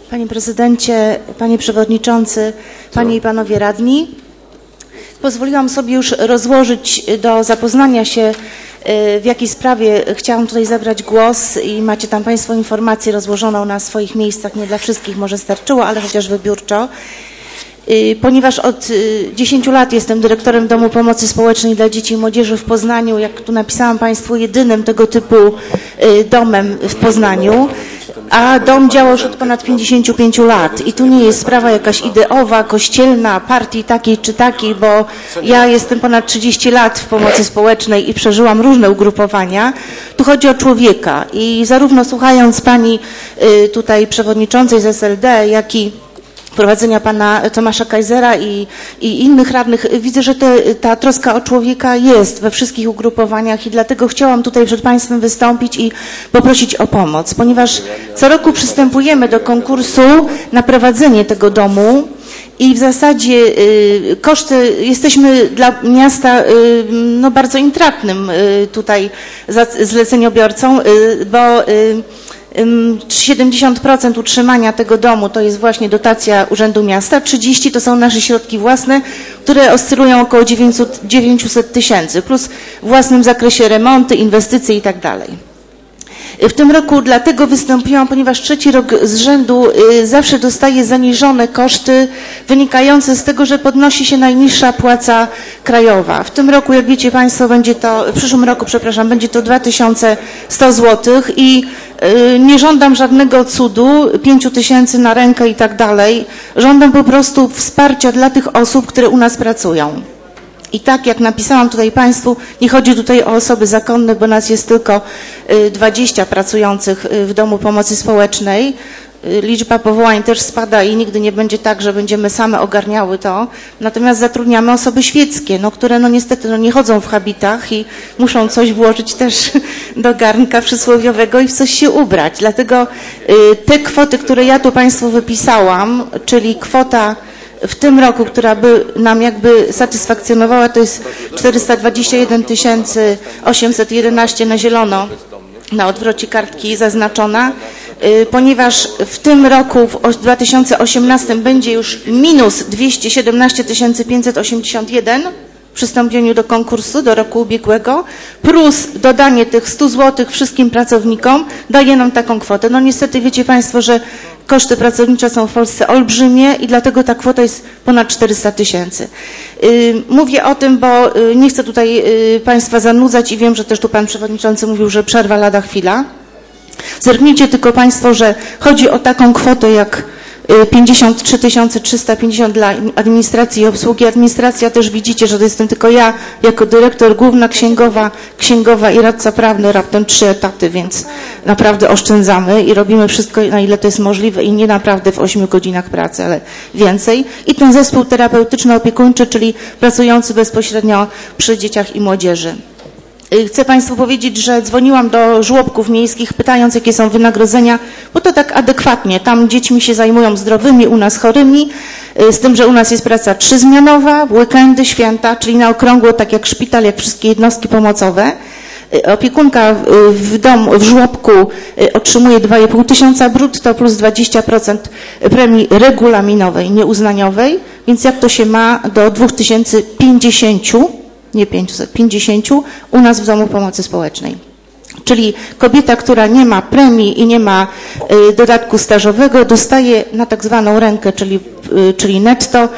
Panie Prezydencie, Panie Przewodniczący, Panie i Panowie Radni. Pozwoliłam sobie już rozłożyć do zapoznania się, w jakiej sprawie chciałam tutaj zabrać głos i macie tam Państwo informację rozłożoną na swoich miejscach. Nie dla wszystkich może starczyło, ale chociaż wybiórczo. Ponieważ od 10 lat jestem dyrektorem Domu Pomocy Społecznej dla Dzieci i Młodzieży w Poznaniu, jak tu napisałam Państwu, jedynym tego typu domem w Poznaniu, a dom działa już od ponad 55 lat i tu nie jest sprawa jakaś ideowa, kościelna, partii takiej czy takiej, bo ja jestem ponad 30 lat w pomocy społecznej i przeżyłam różne ugrupowania. Tu chodzi o człowieka i zarówno słuchając Pani tutaj przewodniczącej z SLD, jak i prowadzenia pana Tomasza Kajzera i innych radnych, widzę, że ta troska o człowieka jest we wszystkich ugrupowaniach i dlatego chciałam tutaj przed Państwem wystąpić i poprosić o pomoc, ponieważ co roku przystępujemy do konkursu na prowadzenie tego domu i w zasadzie koszty, jesteśmy dla miasta no, bardzo intratnym tutaj zleceniobiorcą, bo 70% utrzymania tego domu to jest właśnie dotacja Urzędu Miasta, 30% to są nasze środki własne, które oscylują około 900 tysięcy, plus w własnym zakresie remonty, inwestycje i tak dalej. W tym roku dlatego wystąpiłam, ponieważ trzeci rok z rzędu zawsze dostaję zaniżone koszty wynikające z tego, że podnosi się najniższa płaca krajowa. W tym roku, jak wiecie Państwo, będzie to, w przyszłym roku, przepraszam, będzie to 2100 zł i nie żądam żadnego cudu, 5000 na rękę i tak dalej. Żądam po prostu wsparcia dla tych osób, które u nas pracują. I tak jak napisałam tutaj Państwu, nie chodzi tutaj o osoby zakonne, bo nas jest tylko 20 pracujących w Domu Pomocy Społecznej. Liczba powołań też spada i nigdy nie będzie tak, że będziemy same ogarniały to. Natomiast zatrudniamy osoby świeckie, no, które no niestety no, nie chodzą w habitach i muszą coś włożyć też do garnka przysłowiowego i w coś się ubrać. Dlatego te kwoty, które ja tu Państwu wypisałam, czyli kwota w tym roku, która by nam jakby satysfakcjonowała, to jest 421 811 na zielono, na odwrocie kartki zaznaczona, ponieważ w tym roku, w 2018 będzie już minus 217 581 w przystąpieniu do konkursu do roku ubiegłego, plus dodanie tych 100 zł wszystkim pracownikom daje nam taką kwotę. No niestety wiecie Państwo, że koszty pracownicze są w Polsce olbrzymie i dlatego ta kwota jest ponad 400 tysięcy. Mówię o tym, bo nie chcę tutaj Państwa zanudzać i wiem, że też tu Pan Przewodniczący mówił, że przerwa lada chwila. Zerknijcie tylko Państwo, że chodzi o taką kwotę jak 53 350 dla administracji i obsługi. Administracja też widzicie, że to jestem tylko ja jako dyrektor, główna księgowa i radca prawny, raptem 3 etaty, więc naprawdę oszczędzamy i robimy wszystko, na ile to jest możliwe i nie naprawdę w 8 godzinach pracy, ale więcej. I ten zespół terapeutyczno-opiekuńczy, czyli pracujący bezpośrednio przy dzieciach i młodzieży. Chcę Państwu powiedzieć, że dzwoniłam do żłobków miejskich, pytając, jakie są wynagrodzenia, bo to tak adekwatnie. Tam dziećmi się zajmują zdrowymi, u nas chorymi, z tym, że u nas jest praca 3-zmianowa, weekendy, święta, czyli na okrągło, tak jak szpital, jak wszystkie jednostki pomocowe. Opiekunka w żłobku otrzymuje 2,5 tysiąca brutto plus 20% premii regulaminowej, nieuznaniowej, więc jak to się ma do 2050, nie 550, u nas w Domu Pomocy Społecznej. Czyli kobieta, która nie ma premii i nie ma dodatku stażowego, dostaje na tak zwaną rękę, czyli netto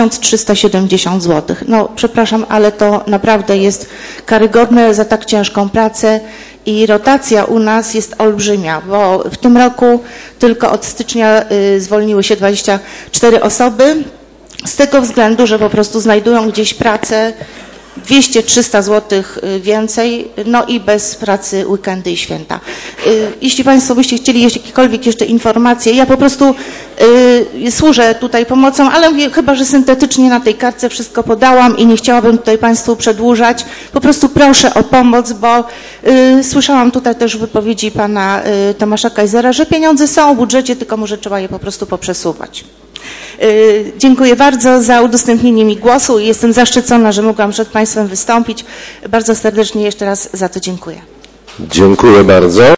1370 zł. No przepraszam, ale to naprawdę jest karygodne za tak ciężką pracę i rotacja u nas jest olbrzymia, bo w tym roku tylko od stycznia zwolniły się 24 osoby z tego względu, że po prostu znajdują gdzieś pracę 200-300 zł więcej, no i bez pracy weekendy i święta. Jeśli Państwo byście chcieli jakiekolwiek jeszcze informacje, ja po prostu służę tutaj pomocą, ale mówię, chyba że syntetycznie na tej kartce wszystko podałam i nie chciałabym tutaj Państwu przedłużać. Po prostu proszę o pomoc, bo słyszałam tutaj też w wypowiedzi pana Tomasza Kajzera, że pieniądze są w budżecie, tylko może trzeba je po prostu poprzesuwać. Dziękuję bardzo za udostępnienie mi głosu i jestem zaszczycona, że mogłam przed Państwem wystąpić. Bardzo serdecznie jeszcze raz za to dziękuję. Dziękuję bardzo.